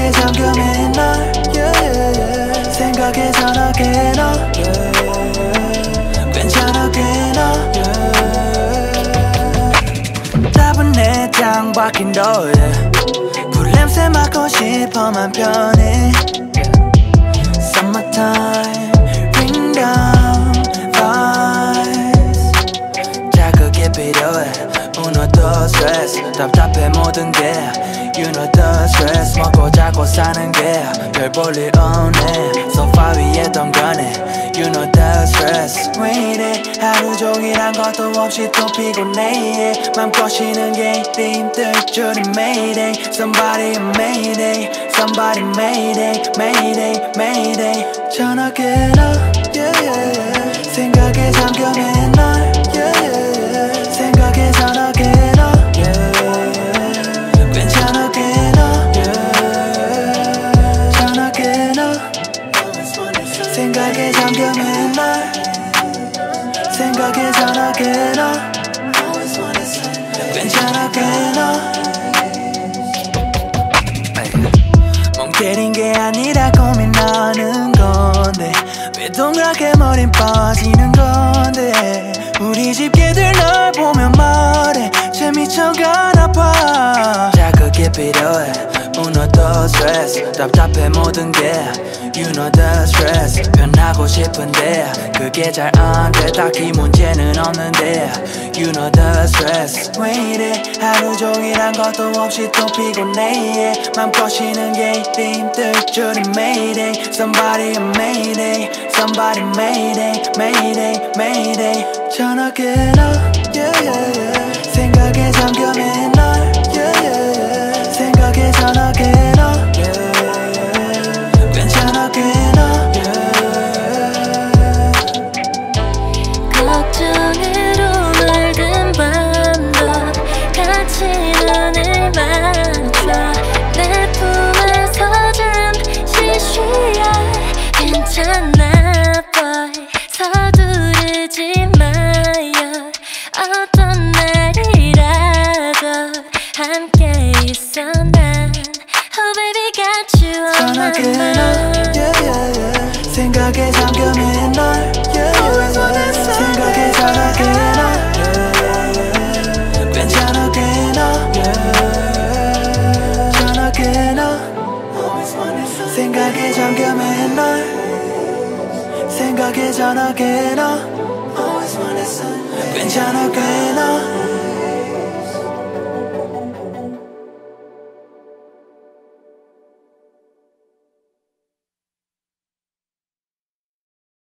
생각에 잠겨맨 널 yeah. 생각에 전화게 너 yeah. 괜찮아 꽤나 yeah. 답은 내 창밖인 너의 불냄새 맡고 싶어만 편해 Summertime Bring down vibes 자극이 필요해 무너져 stress 답답해 모든 게 You know the stress 먹고 자고 사는 게 별 볼일 없네 소파 위에 덩그러네 You know the stress 왜 이래 하루 종일 한 것도 없이 또 피곤해 맘껏 쉬는 게 이리 힘들 줄은 Mayday Somebody Mayday Somebody Mayday Mayday Mayday 전화게 너 yeah, yeah, yeah. 생각에 잠겨맨 널 yeah, yeah, yeah. 생각에 전화게 너 yeah. 괜찮아 꽤나 yeah. 전화게 너 생각에 잠겨맨 널 생각에 전화게 너 괜찮아 꽤나 멍 때린 게 아니라 고민하는 건데 왜 동그랗게 머린 빠지는 건데 우리 집 개들 널 보면 말해 재미쳐가나 봐 자극이 필요해 무너져 스트레스 답답해 모든 게 You know the stress 변하고 싶은데 그게 잘 안 돼 딱히 문제는 없는데 You know the stress 왜 이래 하루 종일 한 것도 없이 또 피곤해 맘껏 쉬는 게 이리 힘들 줄은 Mayday Somebody Mayday Somebody Mayday Mayday Mayday 전화게 너 yeah, yeah, yeah. 생각에 잠겨맨 널 yeah, yeah, yeah. 생각에 전화게 너 yeah. 괜찮아 꽤나 걱정으로 물든 밤도 같이 눈을 맞춰 내 품에서 잠시 쉬어 괜찮아 boy 서두르지 마요 어떤 날이라도 함께 있어 난 Oh baby got you on my mind yeah, yeah, yeah. 생각에 잠겨맨 널 yeah, yeah, yeah. 생각에 전화게 너 yeah. 괜찮아 꽤나 yeah. 전화게 너 생각에 잠겨맨 널 생각에 전화게 너 괜찮아 꽤나